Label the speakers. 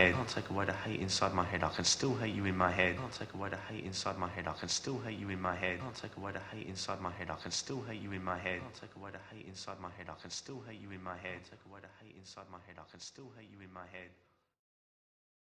Speaker 1: head. Can't take away the hate inside my head. I can still hate you in my head. Can't take away the hate inside my head. I can still hate you in my head. Can't take away the hate inside my head. I can still hate you in my head. Can't take away the hate inside my head. I can still hate you in my head. Take away the hate inside my head. I can still hate you in my head.